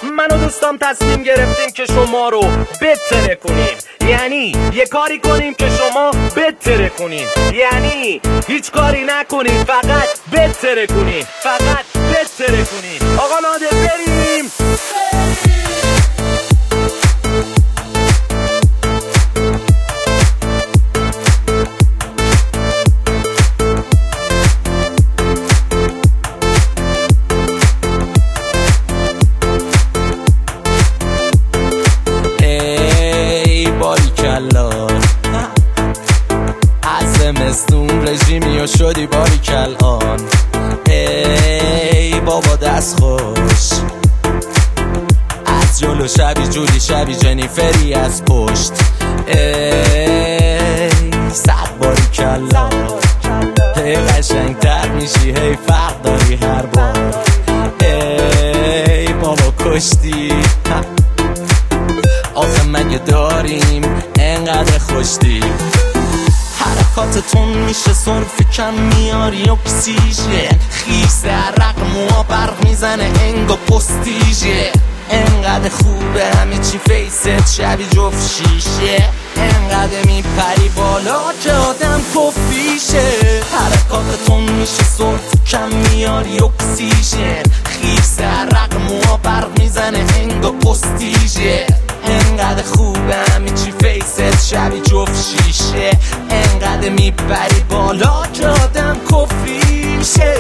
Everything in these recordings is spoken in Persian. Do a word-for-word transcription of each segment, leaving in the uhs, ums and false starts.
من و دوستام تصمیم گرفتیم که شما رو بتره کنیم، یعنی یه کاری کنیم که شما بتره کنین، یعنی هیچ کاری نکنین فقط بتره کنین، فقط بتره کنین. آقا نادر بریم. زمستون رژیمی و شدی باریکل آن. ای بابا دست خوش از جلو، شبی جولی شبی جنیفری از پشت. ای صد باریکل هی قشنگ تر میشی، هی فرق داری هر بار. ای بابا کشتی آخه مگه داریم انقدر خوشتی؟ حرکاتتون میشه صرف کم میاری اکسیژن، خیس عرق موها برق میزنه انگا پستیژه. انقدر خوبه همه چی فیست شبی جفت شیشه، انقدر میپری بالا که آدم کفیشه. حرکاتتون میشه صرف کم میاری اکسیژن، خیس عرق موها برق میزنه انگا پستیژه. انقدر خوبه همه چی فیست شبی جفت شیشه، انقدر میپری بالا که آدم کفیشه.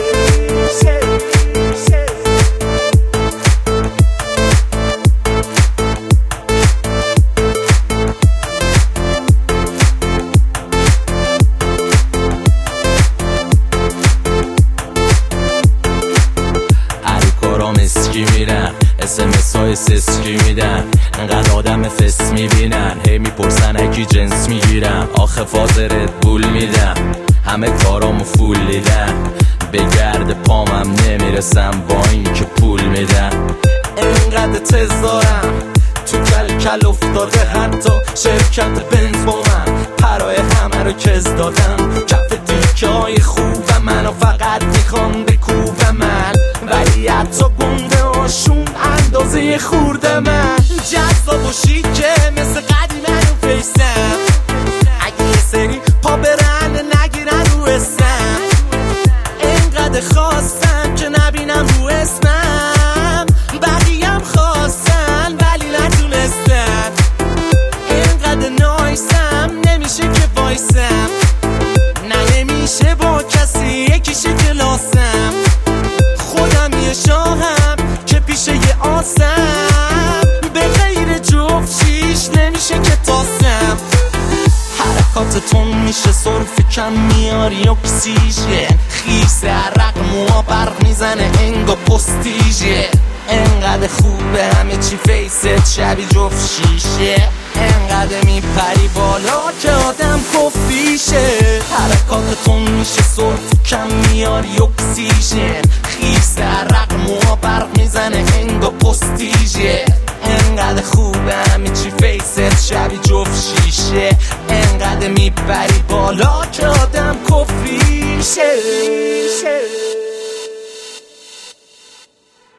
اسکی میرن اسمس های سسکی میدن، انقدر آدم فس میبینن هی میپرسن اکی جنس میگیرم. آخه فاز ردبول میدم همه کارامو فول دیدم، به گرد پامم نمیرسم با این که پول میدم. انقدر تز دارم تو کل کل افتاده حتی شرکت بنز با من، پرای همه رو کز دادم کف دیکه های خوب منو فقط میخوان بکوب من، ولی حتی گنده هاشون اندازه خورده من. جذاب و شیکه مثل قدیمه رو فیسم، اگه یه سری پا برن نگیرن رو اسم، انقدر خواستم که نبینم رو اسمم، بقیم خواستن ولی نتونستن. انقدر نایسم نمیشه که وایسم، نه نمیشه با کسی یکیشه کلاسم، خودم یه شاهم که پیشه یه آسم، به غیر جفت شیش نمیشه که تاسم. حرکاتتون میشه صرف کم میاری اکسیژن، خیس عرق موها برق میزنه انگا پستیژه. انقدر خوبه همه چی فیست شبی جفت شیشه، انقدر میپری بالا که آدم کفیشه. حرکاتتون میشه صرف کم میاری اکسیژن، خیس عرق موها برق میزنه انگا پستیژه. انقدر خوبه همه چی فیست شبی جفت شیشه، انقدر میپری بالا که آدم کفیشه.